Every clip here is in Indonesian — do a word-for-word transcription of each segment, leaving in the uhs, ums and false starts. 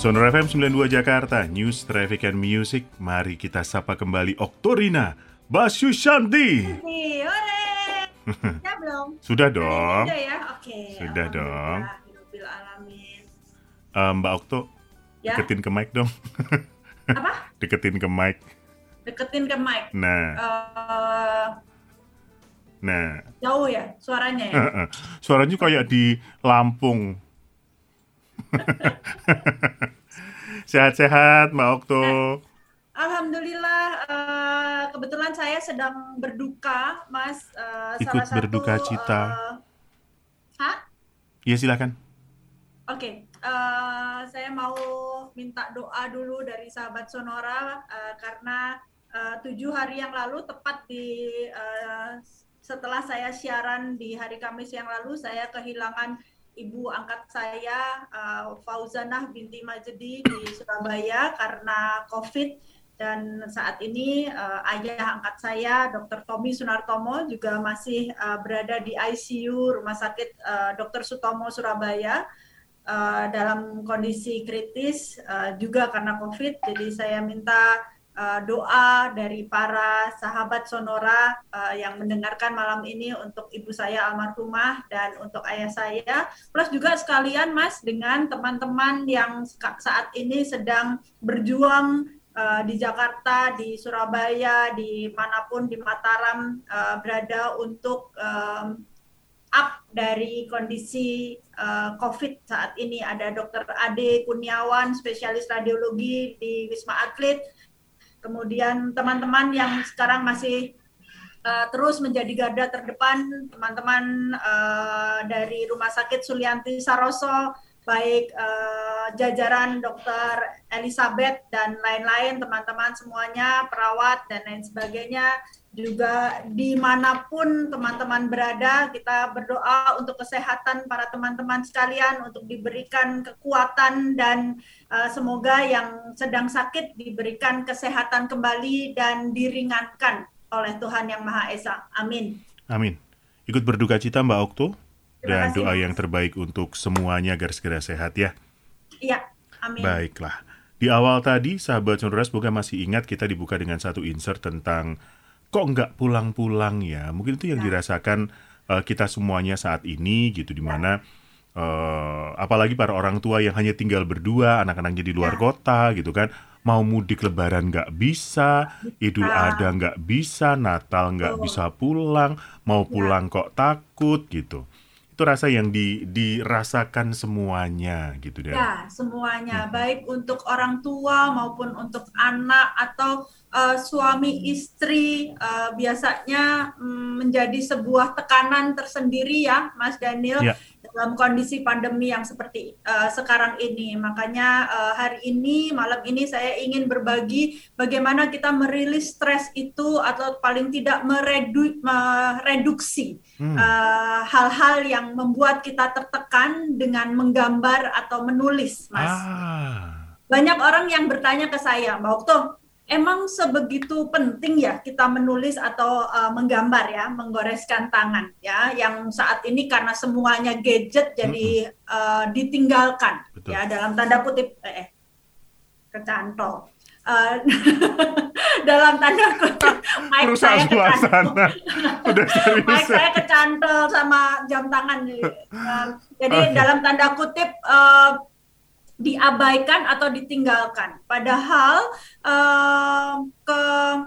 Sonora F M sembilan puluh dua Jakarta, News, Traffic and Music. Mari kita sapa kembali Oktorina Basusyanti. Hore. Sudah belum? Sudah dong. Sudah ya? Oke. Sudah dong. Alamin. Uh, Mbak Okto, ya? deketin ke mic dong. Apa? Deketin ke mic. Deketin ke mic. Nah. Uh, nah. Jauh ya suaranya ya? Suaranya kayak di Lampung. Sehat-sehat Mbak Okto. Alhamdulillah, uh, kebetulan saya sedang berduka, Mas. Uh, Ikut salah berduka satu, cita. Uh, hah? Iya silakan. Oke, okay. uh, saya mau minta doa dulu dari sahabat Sonora uh, karena uh, tujuh hari yang lalu, tepat di uh, setelah saya siaran di hari Kamis yang lalu, saya kehilangan ibu angkat saya, uh, Fauzanah binti Majdi di Surabaya karena COVID. Dan saat ini uh, ayah angkat saya, dokter Tommy Sunartomo, juga masih uh, berada di I C U Rumah Sakit uh, dokter Sutomo Surabaya uh, dalam kondisi kritis uh, juga karena COVID. Jadi saya minta uh, doa dari para sahabat Sonora uh, yang mendengarkan malam ini untuk ibu saya almarhumah dan untuk ayah saya. Plus juga sekalian Mas dengan teman-teman yang saat ini sedang berjuang Uh, di Jakarta, di Surabaya, di manapun di Mataram uh, berada untuk um, up dari kondisi uh, COVID saat ini. Ada Dokter Ade Kurniawan, spesialis radiologi di Wisma Atlet. Kemudian teman-teman yang sekarang masih uh, terus menjadi garda terdepan, teman-teman uh, dari Rumah Sakit Sulianti Saroso, baik uh, jajaran dokter Elizabeth dan lain-lain, teman-teman semuanya, perawat dan lain sebagainya, juga dimanapun teman-teman berada, kita berdoa untuk kesehatan para teman-teman sekalian, untuk diberikan kekuatan dan uh, semoga yang sedang sakit diberikan kesehatan kembali dan diringankan oleh Tuhan Yang Maha Esa. Amin. Amin. Ikut berduka cita Mbak Okto. Dan kasih, doa Mas. Yang terbaik untuk semuanya agar segera sehat ya. Iya, amin. Baiklah. Di awal tadi, sahabat Sonora semoga masih ingat kita dibuka dengan satu insert tentang kok nggak pulang-pulang ya. Mungkin itu yang ya. dirasakan uh, kita semuanya saat ini gitu, dimana ya. uh, apalagi para orang tua yang hanya tinggal berdua, anak-anaknya di luar ya. kota gitu kan. Mau mudik lebaran nggak bisa, Idul Adha nggak bisa, Natal nggak oh. bisa pulang, mau pulang ya. kok takut gitu. Itu rasa yang di, dirasakan semuanya gitu deh. Ya, semuanya, hmm. baik untuk orang tua maupun untuk anak atau uh, suami istri, uh, biasanya um, menjadi sebuah tekanan tersendiri ya, Mas Daniel, ya. dalam kondisi pandemi yang seperti uh, sekarang ini. Makanya uh, hari ini, malam ini saya ingin berbagi bagaimana kita merilis stres itu atau paling tidak meredu, mereduksi hmm. uh, hal-hal yang membuat kita tertekan dengan menggambar atau menulis, Mas. Ah. Banyak orang yang bertanya ke saya, Mbak Okto, emang sebegitu penting ya kita menulis atau uh, menggambar ya, menggoreskan tangan ya, yang saat ini karena semuanya gadget jadi mm-hmm. uh, ditinggalkan. Betul. Ya, dalam tanda kutip eh kecantol. Uh, dalam tanda kutip mic saya kecantol. mic saya kecantol sama jam tangan. Uh, jadi okay. dalam tanda kutip uh, diabaikan atau ditinggalkan. Padahal uh, ke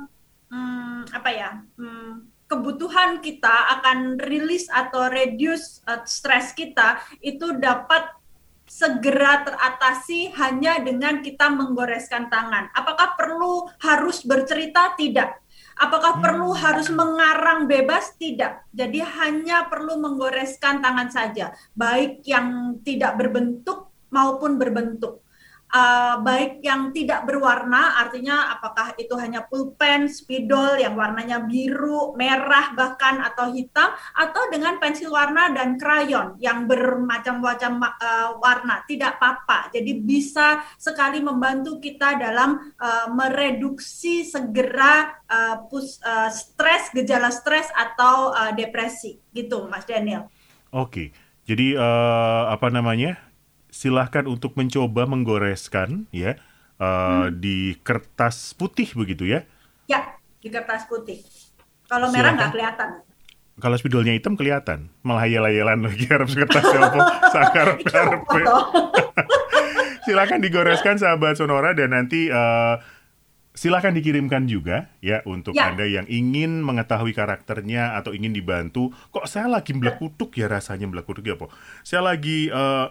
um, apa ya um, kebutuhan kita akan rilis atau reduce uh, stres kita itu dapat segera teratasi hanya dengan kita menggoreskan tangan. Apakah perlu harus bercerita? Tidak. Apakah hmm. perlu harus mengarang bebas? Tidak. Jadi hanya perlu menggoreskan tangan saja, baik yang tidak berbentuk maupun berbentuk. Uh, baik yang tidak berwarna, artinya apakah itu hanya pulpen, spidol yang warnanya biru, merah bahkan atau hitam, atau dengan pensil warna dan krayon yang bermacam-macam uh, warna, tidak apa-apa. Jadi bisa sekali membantu kita dalam uh, mereduksi segera uh, pus, uh, stres, gejala stres atau uh, depresi, gitu Mas Daniel. Oke, jadi uh, apa namanya? silahkan untuk mencoba menggoreskan ya uh, Hmm. di kertas putih begitu ya. Ya, di kertas putih. Kalau merah nggak Silahkan. kelihatan. Kalau spidolnya hitam kelihatan, malah hayal-hayalan lagi harap kertasnya apa sakarep Itu karepe. foto. Silakan digoreskan sahabat Sonora dan nanti uh, silakan dikirimkan juga ya untuk Ya, Anda yang ingin mengetahui karakternya atau ingin dibantu. Kok saya lagi mblekutuk ya rasanya mblekutuk ya po. Saya lagi uh,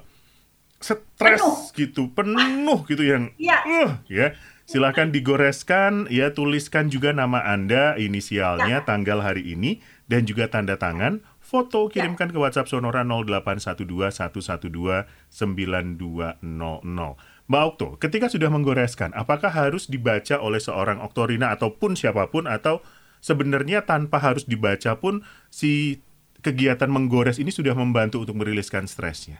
penuh. stres gitu, penuh gitu yang Ya, uh, ya. Silakan digoreskan ya, tuliskan juga nama Anda, inisialnya, ya, tanggal hari ini dan juga tanda tangan. Foto ya. kirimkan ke WhatsApp Sonora nol delapan satu dua satu satu dua sembilan dua nol nol. Mbak Okto, ketika sudah menggoreskan, apakah harus dibaca oleh seorang Oktorina ataupun siapapun, atau sebenarnya tanpa harus dibaca pun si kegiatan menggores ini sudah membantu untuk meriliskan stresnya?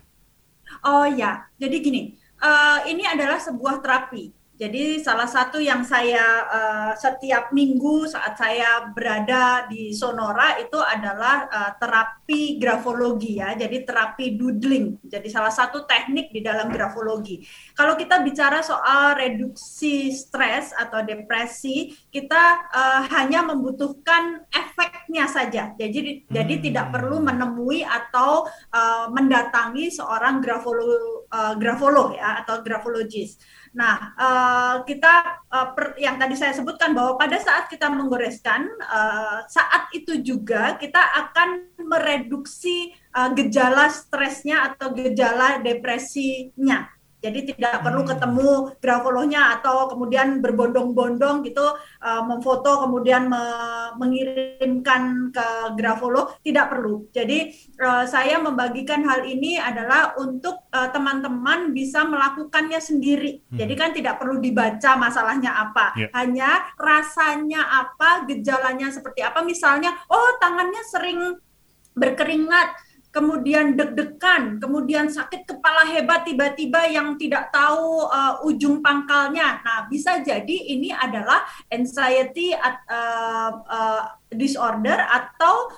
Oh ya, jadi gini, uh, ini adalah sebuah terapi. Jadi salah satu yang saya uh, setiap minggu saat saya berada di Sonora itu adalah uh, terapi grafologi ya, jadi terapi doodling. Jadi salah satu teknik di dalam grafologi. Kalau kita bicara soal reduksi stres atau depresi, kita uh, hanya membutuhkan efeknya saja. Jadi hmm. jadi tidak perlu menemui atau uh, mendatangi seorang grafolog, uh, grafolog ya atau grafologis. Nah, uh, kita uh, per, yang tadi saya sebutkan bahwa pada saat kita menggoreskan, uh, saat itu juga kita akan mereduksi uh, gejala stresnya atau gejala depresinya. Jadi tidak perlu ketemu grafolognya atau kemudian berbondong-bondong gitu uh, memfoto kemudian me- mengirimkan ke grafolog, tidak perlu. Jadi uh, saya membagikan hal ini adalah untuk uh, teman-teman bisa melakukannya sendiri. Hmm. Jadi kan tidak perlu dibaca masalahnya apa, yeah. hanya rasanya apa, gejalanya seperti apa. Misalnya, oh tangannya sering berkeringat, kemudian deg-degan, kemudian sakit kepala hebat tiba-tiba yang tidak tahu uh, ujung pangkalnya. Nah, bisa jadi ini adalah anxiety at, uh, uh, disorder atau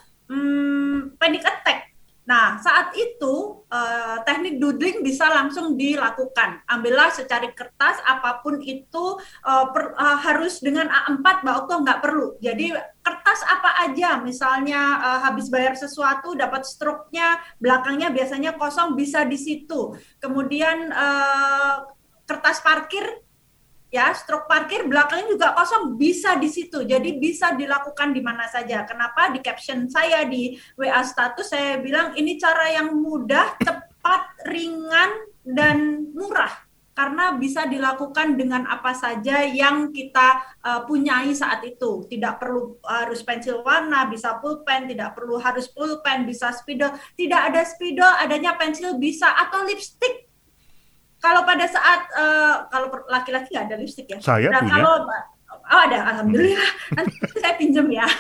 um, panic attack. Nah, saat itu uh, teknik doodling bisa langsung dilakukan. Ambillah secari kertas, apapun itu uh, per, uh, harus dengan A empat, Mbak Okto nggak perlu. Jadi kertas apa aja, misalnya uh, habis bayar sesuatu, dapat struknya, belakangnya biasanya kosong, bisa di situ. Kemudian uh, kertas parkir, ya, struk parkir belakangnya juga kosong, bisa di situ. Jadi bisa dilakukan di mana saja. Kenapa di caption saya di W A status saya bilang ini cara yang mudah, cepat, ringan dan murah. Karena bisa dilakukan dengan apa saja yang kita uh, punyai saat itu. Tidak perlu harus pensil warna, bisa pulpen, tidak perlu harus pulpen, bisa spidol. Tidak ada spidol, adanya pensil bisa, atau lipstick. Kalau pada saat uh, kalau laki-laki nggak ada lipstick ya. Saya nah, punya. Kalau oh ada, alhamdulillah. Nanti saya pinjem ya.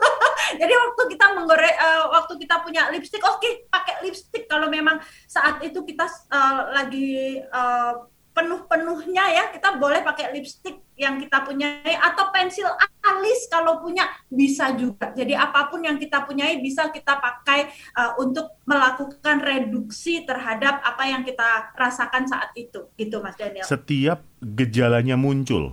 Jadi waktu kita menggore, uh, waktu kita punya lipstick, oke okay, pakai lipstick. Kalau memang saat itu kita uh, lagi uh, penuh-penuhnya ya, kita boleh pakai lipstick yang kita punyai atau pensil alis kalau punya bisa juga. Jadi apapun yang kita punyai bisa kita pakai uh, untuk melakukan reduksi terhadap apa yang kita rasakan saat itu, gitu Mas Daniel. Setiap gejalanya muncul.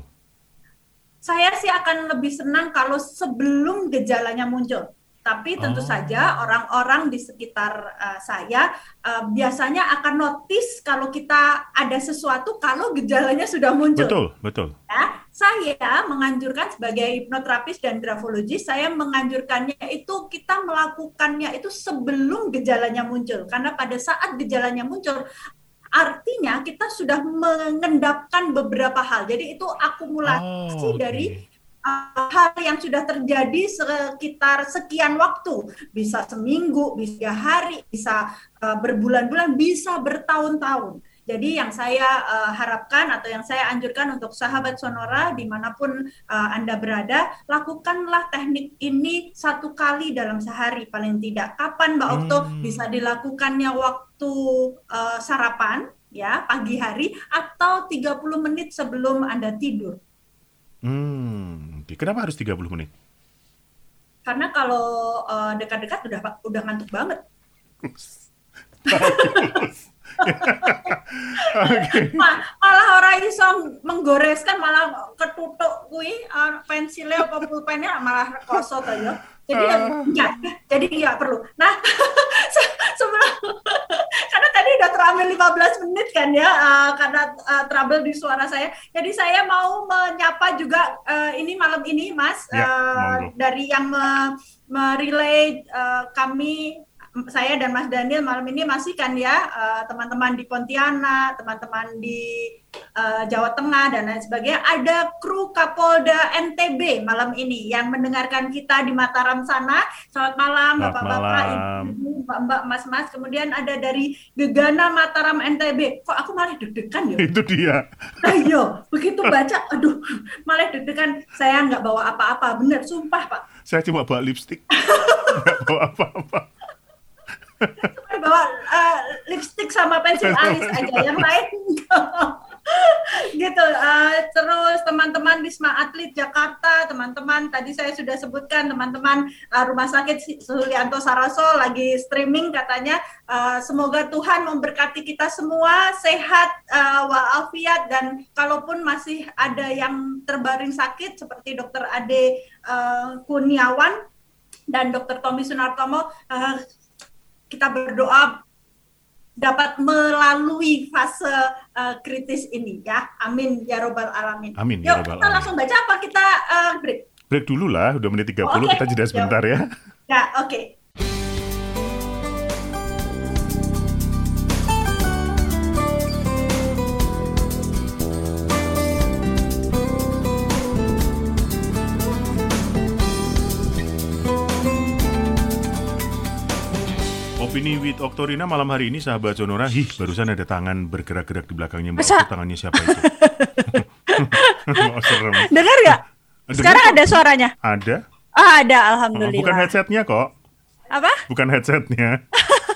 Saya sih akan lebih senang kalau sebelum gejalanya muncul. Tapi tentu oh. saja orang-orang di sekitar uh, saya uh, biasanya akan notice kalau kita ada sesuatu kalau gejalanya sudah muncul. Betul, betul. Ya, saya menganjurkan sebagai hipnoterapis dan grafologis, saya menganjurkannya itu kita melakukannya itu sebelum gejalanya muncul. Karena pada saat gejalanya muncul, artinya kita sudah mengendapkan beberapa hal. Jadi itu akumulasi oh, okay. dari Uh, hal yang sudah terjadi sekitar sekian waktu, bisa seminggu, bisa tiga hari, bisa uh, berbulan-bulan, bisa bertahun-tahun. Jadi yang saya uh, harapkan atau yang saya anjurkan untuk sahabat Sonora dimanapun uh, Anda berada, lakukanlah teknik ini satu kali dalam sehari paling tidak. Kapan Mbak Okto hmm. bisa dilakukannya waktu uh, sarapan, ya pagi hari, atau tiga puluh menit sebelum Anda tidur. Hmm, kenapa harus tiga puluh menit? Karena kalau uh, dekat-dekat udah udah ngantuk banget. Oke. Ma- malah orang iso menggoreskan malah ketutuk kui uh, pensilnya apa pulpennya malah koso to ya. Jadi ya Ah, enggak, jadi enggak perlu. Nah, se- sebelum karena tadi udah terambil lima belas menit kan ya uh, karena uh, trouble di suara saya. Jadi saya mau menyapa juga uh, ini malam ini Mas ya, uh, monggo. dari yang me- merelay uh, kami saya dan Mas Daniel malam ini masih kan ya uh, teman-teman di Pontianak, teman-teman di uh, Jawa Tengah dan lain sebagainya. Ada kru Kapolda N T B malam ini yang mendengarkan kita di Mataram sana. Selamat malam Selamat Bapak-bapak, malam. Ibu, Mbak-mbak, Mas-mas. Kemudian ada dari Gegana Mataram N T B. Kok aku malah deg-degan ya? Itu dia. Ayo, begitu baca, aduh, malah deg-degan. Saya nggak bawa apa-apa, bener, sumpah Pak. Saya cuma bawa lipstik. Nggak bawa apa-apa. Cuma bawa uh, lipstick sama pensil alis aja, yang lain gitu. Uh, terus teman-teman Wisma Atlet Jakarta, teman-teman tadi saya sudah sebutkan teman-teman uh, Rumah Sakit Sulianto Saroso lagi streaming katanya. Uh, semoga Tuhan memberkati kita semua sehat uh, walafiat, dan kalaupun masih ada yang terbaring sakit seperti Dokter Ade uh, Kurniawan dan Dokter Tommy Sunartomo, uh, kita berdoa dapat melalui fase uh, kritis ini ya. Amin ya robbal alamin. Amin ya Yuk robbal kita alamin. langsung baca apa kita uh, break? Break dulu lah, udah menit tiga puluh, Oh, oke. kita jeda sebentar ya. Ya, oke. Okay. Opini with Oktorina malam hari ini, sahabat Sonora. Hih, barusan ada tangan bergerak-gerak di belakangnya Mbak Masa? Okto. Tangannya siapa itu? Oh, serem. Dengar nggak? Dengar Sekarang kok. ada suaranya? Ada? Ah, ada, Oh, alhamdulillah. bukan headsetnya kok. Apa? Bukan headsetnya.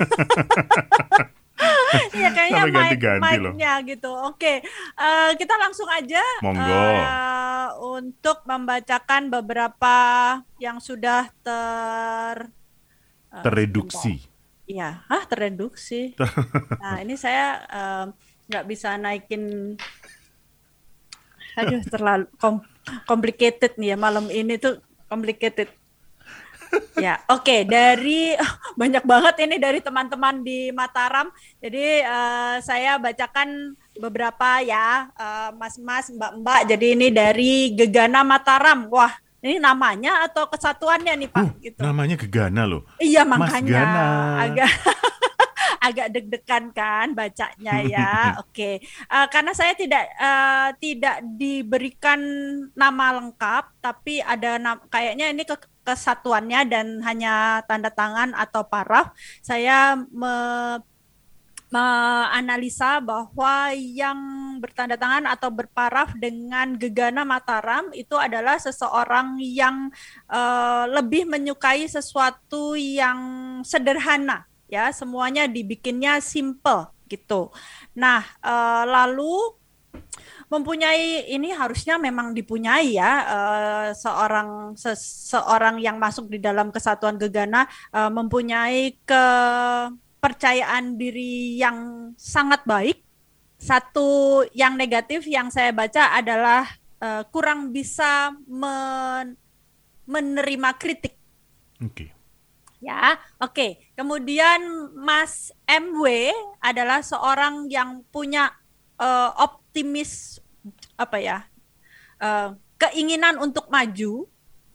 Iya kayaknya Sampai mic, ganti-ganti loh. mic-nya gitu. Oke, eh, kita langsung aja Monggo. eh, untuk membacakan beberapa yang sudah ter eh, Tereduksi. Iya, ah tereduksi. Nah ini saya eh, nggak bisa naikin. Aduh, terlalu kom- complicated nih ya malam ini tuh complicated. Ya, oke. Dari banyak banget ini dari teman-teman di Mataram. Jadi eh, saya bacakan beberapa ya, eh, mas-mas, mbak-mbak. Jadi ini dari Gegana Mataram. Wah, ini namanya atau kesatuannya nih Pak? Uh, Gitu. namanya Gegana loh. Iya Mas makanya Gana. agak agak deg-degan kan bacanya ya. Oke, Eh, karena saya tidak eh, tidak diberikan nama lengkap, tapi ada na- kayaknya ini ke- kesatuannya dan hanya tanda tangan atau paraf. Saya me- menganalisa bahwa yang bertanda tangan atau berparaf dengan Gegana Mataram itu adalah seseorang yang eh, lebih menyukai sesuatu yang sederhana. Ya, semuanya dibikinnya simple gitu. Nah, eh, lalu mempunyai ini harusnya memang dipunyai ya eh, seorang seseorang yang masuk di dalam kesatuan Gegana eh, mempunyai kepercayaan diri yang sangat baik. Satu yang negatif yang saya baca adalah eh, kurang bisa men- menerima kritik. Oke. Ya, oke. Kemudian Mas M W adalah seorang yang punya uh, optimis apa ya, uh, keinginan untuk maju.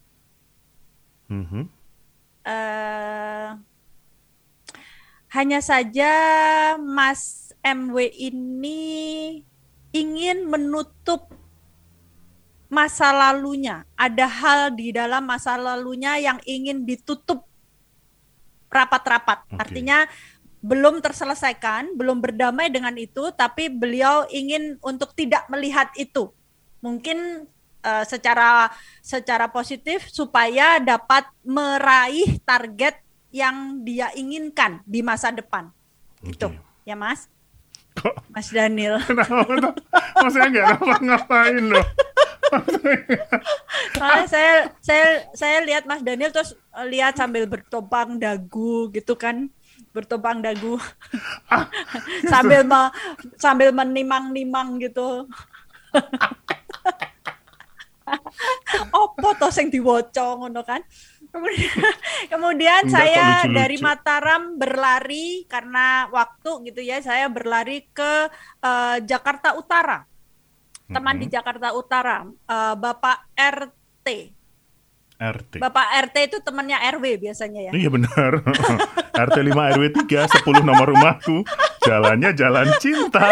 Mhm. Uh, hanya saja Mas M W ini ingin menutup masa lalunya. Ada hal di dalam masa lalunya yang ingin ditutup rapat-rapat. Oke. Artinya belum terselesaikan, belum berdamai dengan itu, tapi beliau ingin untuk tidak melihat itu. Mungkin uh, secara secara positif supaya dapat meraih target yang dia inginkan di masa depan. Itu, Oke. ya Mas? Kok Mas Daniel. kenapa tuh? Maksudnya nggak ngapa-ngapain loh. Soalnya saya saya saya lihat Mas Daniel terus eh, lihat sambil bertopang dagu gitu kan, bertopang dagu sambil me, sambil menimang-nimang gitu. Opo to sing diwaca ngono kan. Kemudian, kemudian Enggak, kok saya lucu-lucu. dari Mataram berlari karena waktu gitu ya, saya berlari ke uh, Jakarta Utara. Teman di Mm-mm. Jakarta Utara, uh, Bapak R T. R T. Bapak R T itu temannya R W biasanya ya. Iya benar. R T lima R W tiga, sepuluh nomor rumahku. Jalannya jalan cinta.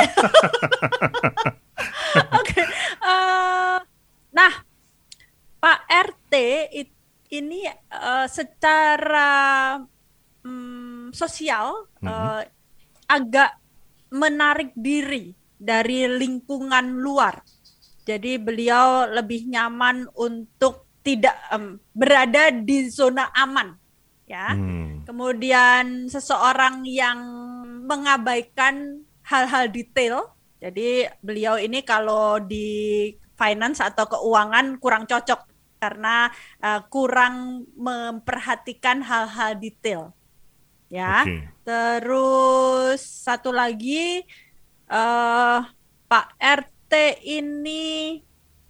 Oke. Uh, nah, Pak R T it- ini uh, secara um, sosial uh, Mhm. agak menarik diri dari lingkungan luar. Jadi beliau lebih nyaman untuk tidak um, berada di zona aman, ya. Hmm. Kemudian seseorang yang mengabaikan hal-hal detail. Jadi beliau ini kalau di finance atau keuangan kurang cocok karena uh, kurang memperhatikan hal-hal detail. Ya. Oke. Terus satu lagi uh, Pak R T ini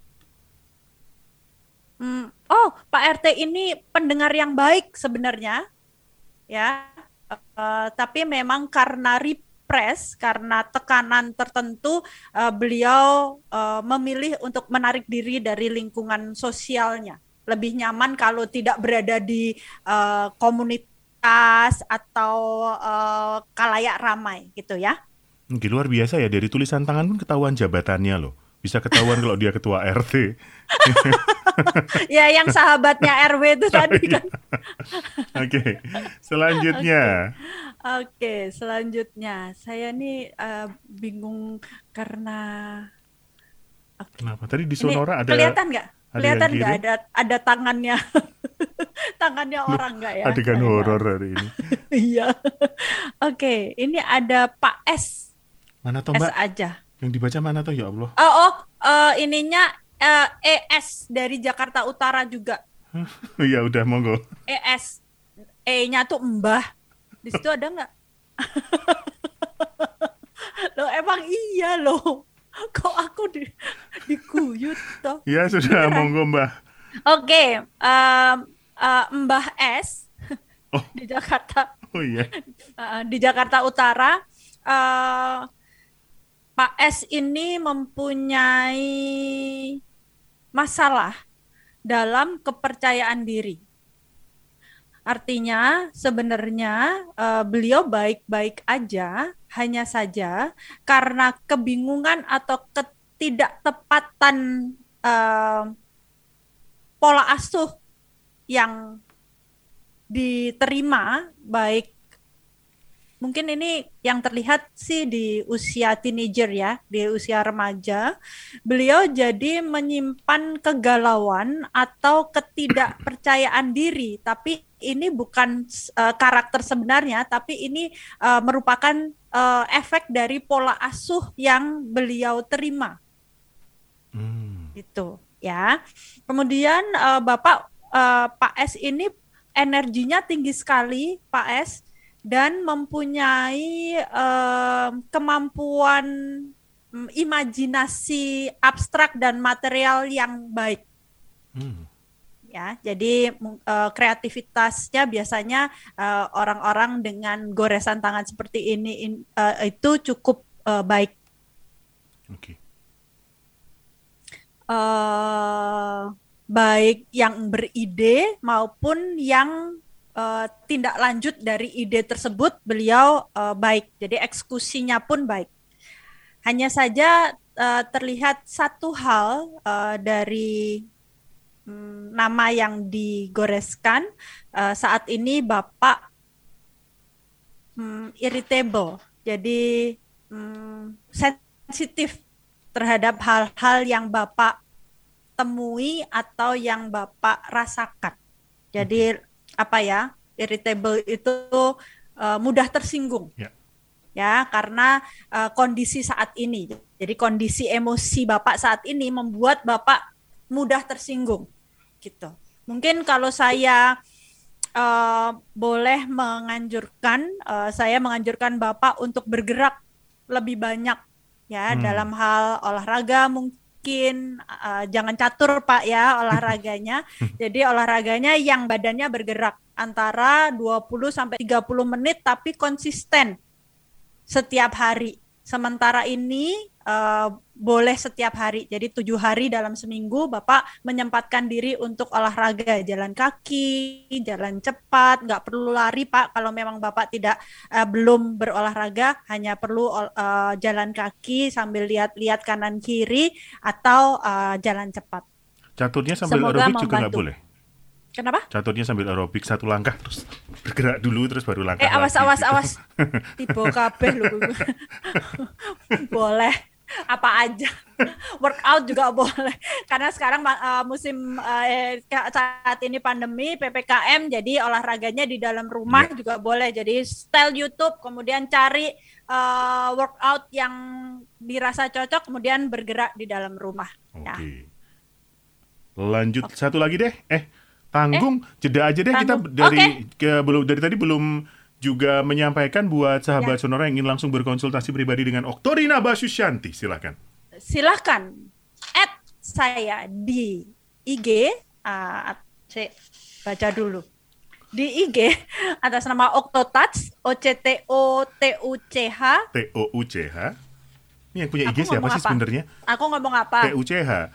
hmm, oh, Pak R T ini pendengar yang baik sebenarnya. Ya. Uh, tapi memang karena repress, karena tekanan tertentu, uh, beliau uh, memilih untuk menarik diri dari lingkungan sosialnya. Lebih nyaman kalau tidak berada di uh, komunitas atau uh, kalayak ramai gitu ya. Oke, luar biasa ya, dari tulisan tangan pun ketahuan jabatannya loh. Bisa ketahuan kalau dia ketua R T. Ya, yang sahabatnya R W itu tadi kan. Oke, selanjutnya. Oke, selanjutnya saya nih uh, bingung karena Oke. Kenapa? Tadi di Ini Sonora ada kelihatan nggak? ada Kelihatan yang nggak kirim? ada ada tangannya, tangannya orang nggak ya? Adegan Saya nggak- horor hari ini. Iya. Oke, ini ada Pak S. Mana toh S Mbak? aja. Yang dibaca mana toh ya Allah? Oh, oh eh, ininya eh, E S dari Jakarta Utara juga. Ya udah monggo. E S. E-nya tuh Mbah. Di situ ada nggak? Loh, emang iya loh. Kok aku di diguyut toh? Ya sudah Beneran. monggo Mbak. Oke, em, eh, Mbah S Oh. di Jakarta, Oh iya. eh, di Jakarta Utara. eh, Pak S ini mempunyai masalah dalam kepercayaan diri. Artinya sebenarnya uh, beliau baik-baik aja, hanya saja karena kebingungan atau ketidaktepatan uh, pola asuh yang diterima, baik mungkin ini yang terlihat sih di usia teenager ya, di usia remaja, beliau jadi menyimpan kegalauan atau ketidakpercayaan diri, tapi ini bukan uh, karakter sebenarnya, tapi ini uh, merupakan uh, efek dari pola asuh yang beliau terima. Hmm. Gitu ya. Kemudian uh, Bapak uh, Pak S ini energinya tinggi sekali, Pak S, dan mempunyai uh, kemampuan um, imajinasi abstrak dan material yang baik. Hmm. Ya, jadi uh, kreativitasnya biasanya uh, orang-orang dengan goresan tangan seperti ini in, uh, itu cukup uh, baik. Oke. Uh, baik yang beride maupun yang uh, tindak lanjut dari ide tersebut, beliau uh, baik. Jadi eksekusinya pun baik. Hanya saja uh, terlihat satu hal uh, dari um, nama yang digoreskan, uh, saat ini Bapak um, irritable. Jadi um, sensitif terhadap hal-hal yang Bapak temui atau yang Bapak rasakan. Jadi apa ya, irritable itu uh, mudah tersinggung. Ya. Ya, karena uh, kondisi saat ini. Jadi kondisi emosi Bapak saat ini membuat Bapak mudah tersinggung. Gitu. Mungkin kalau saya uh, boleh menganjurkan, uh, saya menganjurkan Bapak untuk bergerak lebih banyak ya Hmm. dalam hal olahraga mungkin uh, jangan catur Pak ya olahraganya. Jadi olahraganya yang badannya bergerak antara dua puluh sampai tiga puluh menit tapi konsisten setiap hari. Sementara ini uh, boleh setiap hari. Jadi tujuh hari dalam seminggu Bapak menyempatkan diri untuk olahraga, jalan kaki, jalan cepat, nggak perlu lari Pak. Kalau memang Bapak tidak uh, belum berolahraga, hanya perlu uh, jalan kaki sambil lihat-lihat kanan kiri atau uh, jalan cepat. Caturnya sambil Semoga aerobik juga nggak membantu. boleh. Kenapa? Caturnya sambil aerobik satu langkah terus bergerak dulu terus baru langkah Eh awas lagi awas gitu. awas. Tiba kabeh lho. Boleh apa aja. Workout juga boleh. Karena sekarang uh, musim uh, saat ini pandemi P P K M jadi olahraganya di dalam rumah Ya. juga boleh. Jadi style YouTube kemudian cari uh, workout yang dirasa cocok kemudian bergerak di dalam rumah. Oke. Ya. Lanjut satu lagi deh. Eh, tanggung jeda aja deh kita tanggung. dari ke belum dari tadi belum juga menyampaikan buat sahabat Ya. Sonora yang ingin langsung berkonsultasi pribadi dengan Oktorina Basusyanti, silakan. Silahkan add saya di I G, uh, saya baca dulu di I G atas nama Octotouch, O C T O T U C H. T O U C H. Ini yang punya I G Aku siapa ngomong sih apa? sebenarnya? Aku ngomong apa? T U C H.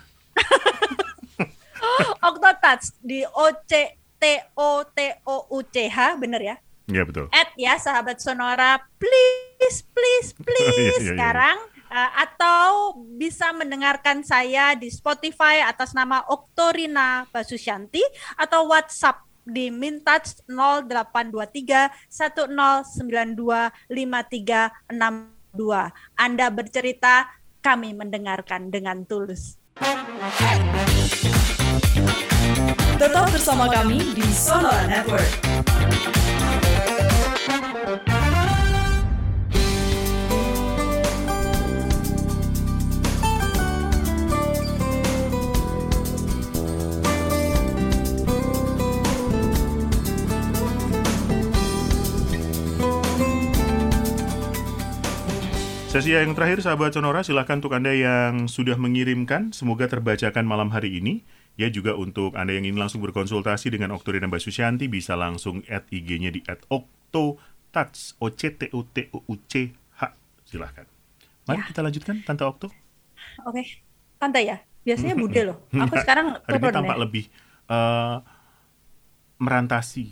Octotouch di O C T O T O U C H, bener ya? Iya betul. Add ya sahabat Sonora, please, please, please Iya, iya, iya. sekarang. Uh, atau bisa mendengarkan saya di Spotify atas nama Oktorina Basusyanti atau WhatsApp di Mintouch nol delapan dua tiga satu nol sembilan dua lima tiga enam dua. Anda bercerita, kami mendengarkan dengan tulus. Tetap bersama kami di Sonora Network. Sesi yang terakhir sahabat Sonora, silahkan untuk Anda yang sudah mengirimkan, semoga terbacakan malam hari ini. Ya juga untuk Anda yang ingin langsung berkonsultasi dengan Oktorina Basusyanti bisa langsung add I G-nya di at Octotouch, O C T O T O U C H. Silahkan. Mari Ya. kita lanjutkan, Tante Okto. Oke, Tante ya. Biasanya Bude loh. Aku sekarang Hari ini turun tampak ya. lebih uh, merantasi.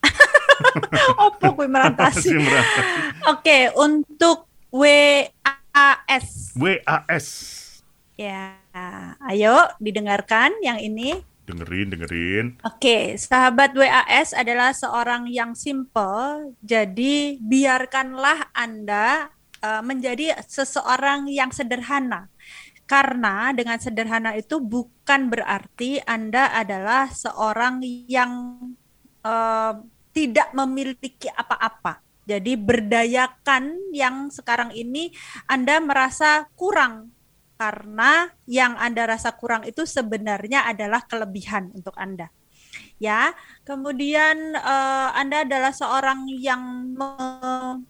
Opo kuwi merantasi. Masih merantasi. Oke, untuk W A S. W A S. Ya, ayo didengarkan yang ini. Dengerin, dengerin. Oke, sahabat W A S adalah seorang yang simple, jadi biarkanlah Anda uh, menjadi seseorang yang sederhana. Karena dengan sederhana itu bukan berarti Anda adalah seorang yang uh, tidak memiliki apa-apa. Jadi berdayakan yang sekarang ini Anda merasa kurang. Karena yang Anda rasa kurang itu sebenarnya adalah kelebihan untuk Anda. Ya, kemudian uh, Anda adalah seorang yang me-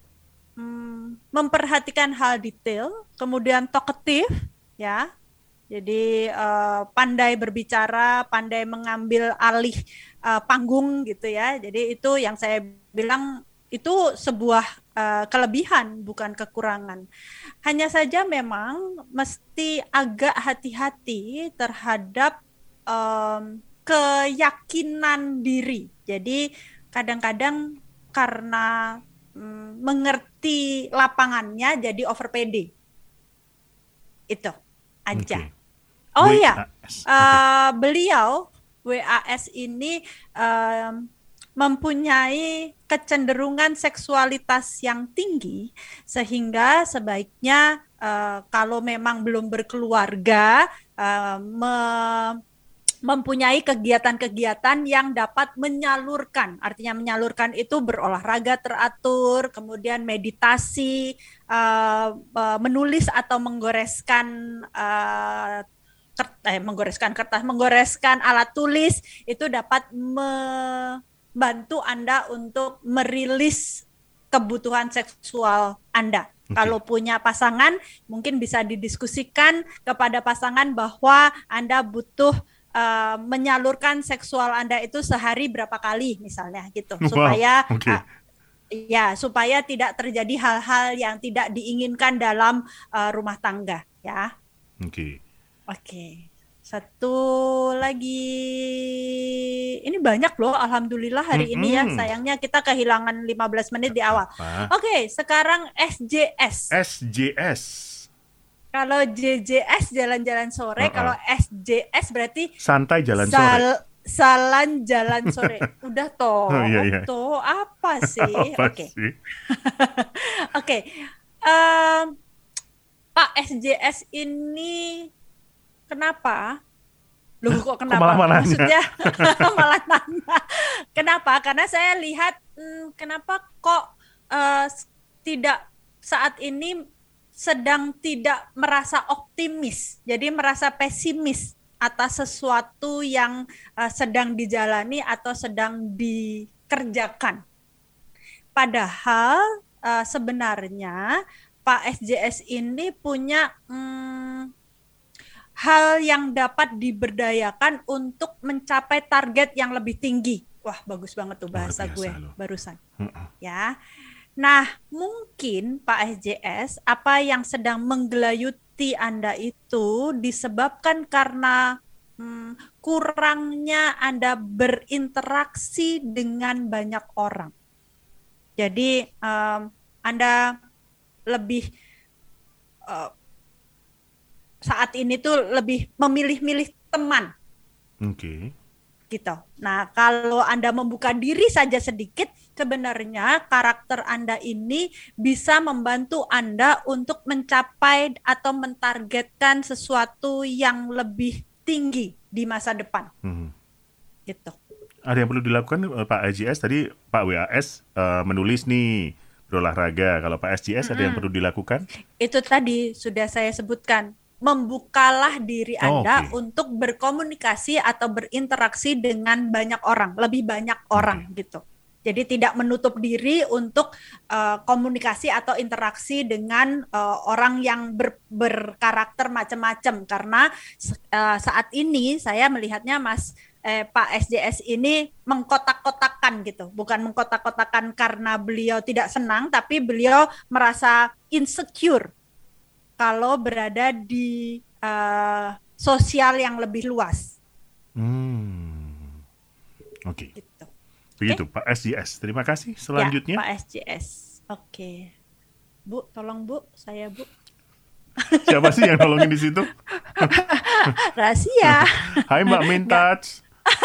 mm, memperhatikan hal detail, kemudian talkative, ya. Jadi uh, pandai berbicara, pandai mengambil alih uh, panggung gitu ya. Jadi itu yang saya bilang itu sebuah uh, kelebihan bukan kekurangan. Hanya saja memang mesti agak hati-hati terhadap um, keyakinan diri. Jadi kadang-kadang karena um, mengerti lapangannya jadi over pede. Itu aja. Oke. Oh W A iya, S. uh, Oke. beliau W A S ini um, mempunyai kecenderungan seksualitas yang tinggi sehingga sebaiknya uh, kalau memang belum berkeluarga uh, me- mempunyai kegiatan-kegiatan yang dapat menyalurkan, artinya menyalurkan itu berolahraga teratur, kemudian meditasi, uh, uh, menulis atau menggoreskan uh, kert- eh, menggoreskan kertas, menggoreskan alat tulis itu dapat me- bantu Anda untuk merilis kebutuhan seksual Anda. Okay. Kalau punya pasangan, mungkin bisa didiskusikan kepada pasangan bahwa Anda butuh uh, menyalurkan seksual Anda itu sehari berapa kali, misalnya gitu, wow. supaya okay. uh, ya supaya tidak terjadi hal-hal yang tidak diinginkan dalam uh, rumah tangga, ya. Oke. Okay. Oke. Okay. Satu lagi, ini banyak loh, alhamdulillah hari mm-hmm. ini ya. Sayangnya kita kehilangan lima belas menit di awal. Oke, okay, sekarang S J S. S J S. Kalau J J S jalan-jalan sore, uh-uh. kalau S J S berarti santai jalan sal- sore. Salan jalan sore. Udah toh, oh, iya, iya. toh apa sih? Oke. Oke. Oke. Pak S J S ini kenapa? Loh kok kenapa? Kok malah Maksudnya malah nanya. Kenapa? Karena saya lihat hmm, kenapa kok uh, tidak saat ini sedang tidak merasa optimis, jadi merasa pesimis atas sesuatu yang uh, sedang dijalani atau sedang dikerjakan. Padahal uh, sebenarnya Pak S J S ini punya hmm, hal yang dapat diberdayakan untuk mencapai target yang lebih tinggi. Wah, bagus banget tuh bahasa gue loh. Barusan. Uh-uh. Ya. Nah, mungkin Pak S J S, apa yang sedang menggelayuti Anda itu disebabkan karena hmm, kurangnya Anda berinteraksi dengan banyak orang. Jadi, um, Anda lebih uh, saat ini tuh lebih memilih-milih teman. Oke. Okay. Gitu. Nah, kalau Anda membuka diri saja sedikit, sebenarnya karakter Anda ini bisa membantu Anda untuk mencapai atau mentargetkan sesuatu yang lebih tinggi di masa depan. Hmm. Gitu. Ada yang perlu dilakukan Pak S J S? Tadi Pak W A S uh, menulis nih berolahraga. Kalau Pak S J S mm-hmm. ada yang perlu dilakukan? Itu tadi sudah saya sebutkan. Membukalah diri Anda oh, okay. untuk berkomunikasi atau berinteraksi dengan banyak orang, lebih banyak orang okay. gitu. Jadi tidak menutup diri untuk uh, komunikasi atau interaksi dengan uh, orang yang ber, berkarakter macam-macam. Karena uh, saat ini saya melihatnya Mas eh, Pak S J S ini mengkotak-kotakan gitu. Bukan mengkotak-kotakan karena beliau tidak senang, tapi beliau merasa insecure kalau berada di uh, sosial yang lebih luas. Hmm. Oke. Okay. Gitu. Begitu, okay. Pak S J S. Terima kasih. Selanjutnya. Ya, Pak S J S. Oke. Okay. Bu, tolong Bu, saya Bu. Siapa sih yang nolongin di situ? Rahasia. Hai Mbak Mintaj.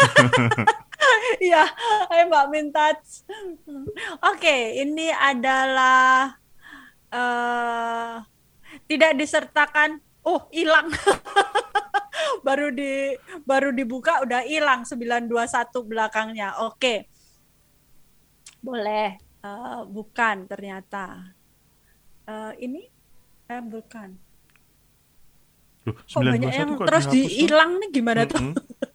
Iya, hai Mbak Mintaj. Oke, okay, ini adalah uh, tidak disertakan. Oh, hilang. baru di baru dibuka udah hilang sembilan dua satu belakangnya. Oke. Okay. Boleh. Uh, bukan ternyata. Uh, ini eh bukan. Loh, kok banyak yang terus dihilang nih gimana mm-hmm. tuh?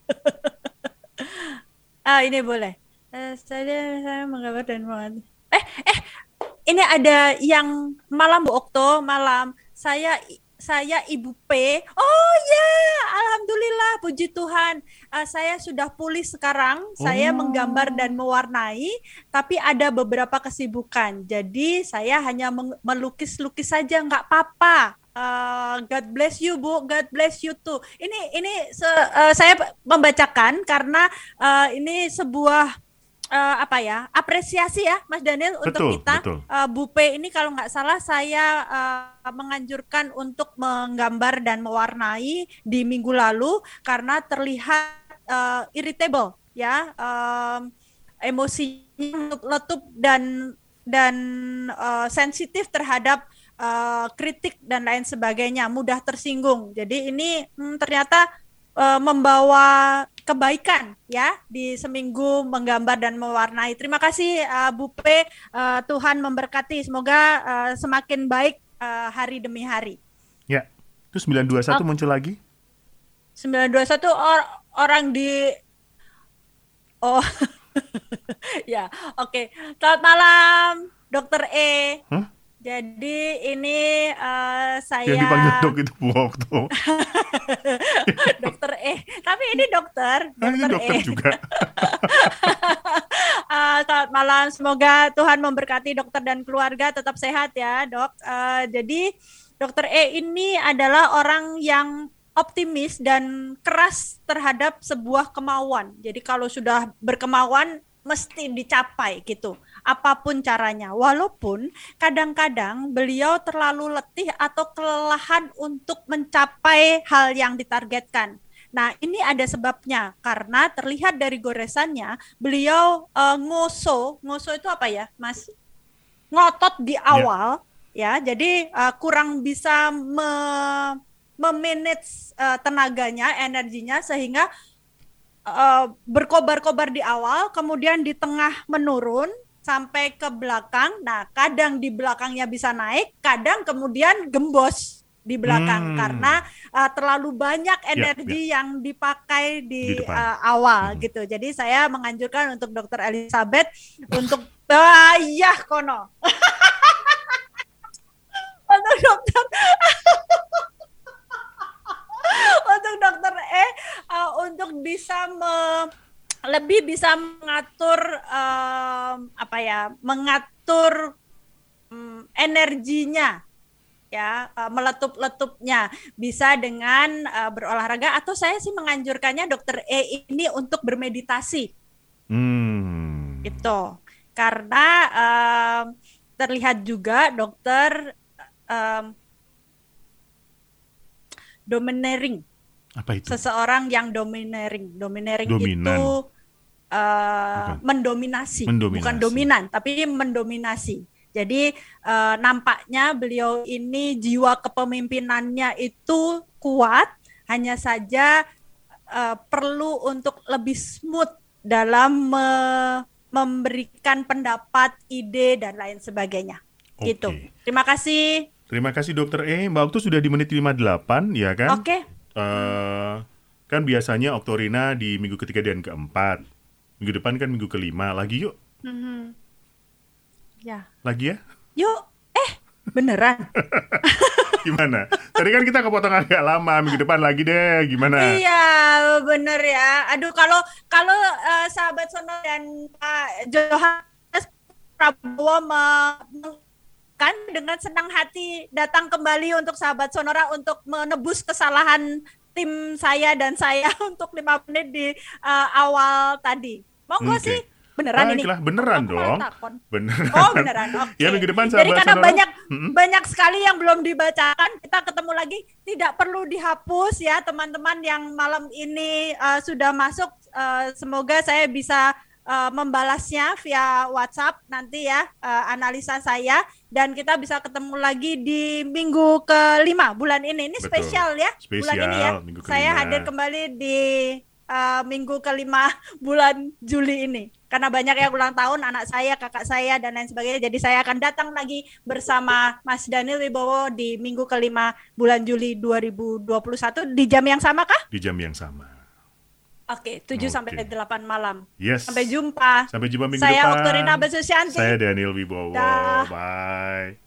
Ah, ini boleh. Uh, saya saya menggambar dan mengerti. Eh, eh ini ada yang malam Bu Okto, malam. Saya saya Ibu P. Oh ya, yeah. Alhamdulillah, puji Tuhan. Uh, saya sudah pulih sekarang. Oh. Saya menggambar dan mewarnai, tapi ada beberapa kesibukan. Jadi saya hanya melukis-lukis saja, nggak apa-apa. Uh, God bless you Bu, God bless you too. Ini ini se- uh, saya membacakan karena uh, ini sebuah Uh, apa ya, apresiasi ya Mas Daniel betul, untuk kita uh, Bu P ini kalau nggak salah saya uh, menganjurkan untuk menggambar dan mewarnai di minggu lalu karena terlihat uh, irritable ya, um, emosinya letup dan dan uh, sensitif terhadap uh, kritik dan lain sebagainya, mudah tersinggung. Jadi ini hmm, ternyata uh, membawa kebaikan ya di seminggu menggambar dan mewarnai. Terima kasih uh, Bu P, uh, Tuhan memberkati. Semoga uh, semakin baik uh, hari demi hari. Ya. Terus sembilan dua satu oh. muncul lagi? sembilan dua satu or- orang di Oh. Ya, oke. Okay. Selamat malam Dokter E. Hah? Jadi ini uh, saya Yang dipanggil dok itu Bu Okto. Dokter E. Tapi ini dokter, Ah, ini Dokter dokter E. juga. Uh, selamat malam, semoga Tuhan memberkati dokter dan keluarga tetap sehat ya, Dok. Uh, jadi Dokter E ini adalah orang yang optimis dan keras terhadap sebuah kemauan. Jadi kalau sudah berkemauan mesti dicapai gitu, apapun caranya. Walaupun kadang-kadang beliau terlalu letih atau kelelahan untuk mencapai hal yang ditargetkan. Nah, ini ada sebabnya karena terlihat dari goresannya beliau uh, ngoso, ngoso itu apa ya, Mas? Ngotot di awal, yeah. ya. Jadi uh, kurang bisa me- memanage uh, tenaganya, energinya sehingga Uh, berkobar-kobar di awal, kemudian di tengah menurun sampai ke belakang. Nah, kadang di belakangnya bisa naik, kadang kemudian gembos di belakang hmm. karena uh, terlalu banyak energi yeah, yeah. yang dipakai di, di uh, awal hmm. gitu. Jadi saya menganjurkan untuk Dokter Elizabeth untuk ah iya kono. Untuk dokter untuk dokter E uh, untuk bisa me, lebih bisa mengatur um, apa ya mengatur um, energinya ya uh, meletup-letupnya bisa dengan uh, berolahraga atau saya sih menganjurkannya dokter E ini untuk bermeditasi hmm. itu karena um, terlihat juga dokter um, domineering. Apa itu? Seseorang yang domineering. Domineering Dominan. itu uh, mendominasi. mendominasi, bukan dominan, tapi mendominasi. Jadi uh, nampaknya beliau ini jiwa kepemimpinannya itu kuat, hanya saja uh, perlu untuk lebih smooth dalam me- memberikan pendapat, ide dan lain sebagainya. Okay. Gitu. Terima kasih. Terima kasih Dokter E. Mbak Okto sudah di menit lima puluh delapan, ya kan? Oke. Okay. Uh, kan biasanya Oktorina di minggu ketiga dan keempat. Minggu depan kan minggu kelima. Lagi yuk. Mm-hmm. Ya. Lagi ya? Yuk. Eh, beneran? Gimana? Tadi kan kita kepotong agak lama. Minggu depan lagi deh. Gimana? Iya, bener ya. Aduh, kalau kalau uh, sahabat Sonora dan Pak Johannes Prabowo me- kan dengan senang hati datang kembali untuk sahabat Sonora untuk menebus kesalahan tim saya dan saya untuk lima menit di uh, awal tadi. Monggo okay. sih beneran Baiklah, ini. beneran dong. Beneran. Oh, beneran. Oke. Okay. Ya minggu depan sahabat Jadi karena Sonora, banyak hmm? banyak sekali yang belum dibacakan, kita ketemu lagi, tidak perlu dihapus ya teman-teman yang malam ini uh, sudah masuk, uh, semoga saya bisa Uh, membalasnya via WhatsApp nanti ya uh, analisa saya dan kita bisa ketemu lagi di minggu kelima bulan ini. Ini Betul. spesial ya spesial, bulan ini ya. Saya hadir kembali di uh, minggu kelima bulan Juli ini karena banyak yang ulang tahun anak saya, kakak saya dan lain sebagainya. Jadi saya akan datang lagi bersama Mas Daniel Wibowo di minggu kelima bulan Juli dua ribu dua puluh satu di jam yang sama kah? Di jam yang sama. Oke, tujuh okay. sampai delapan malam. Yes. Sampai jumpa. Sampai jumpa minggu Saya depan. Oktorina Besusianti. Saya Daniel Wibowo. Dah. Bye.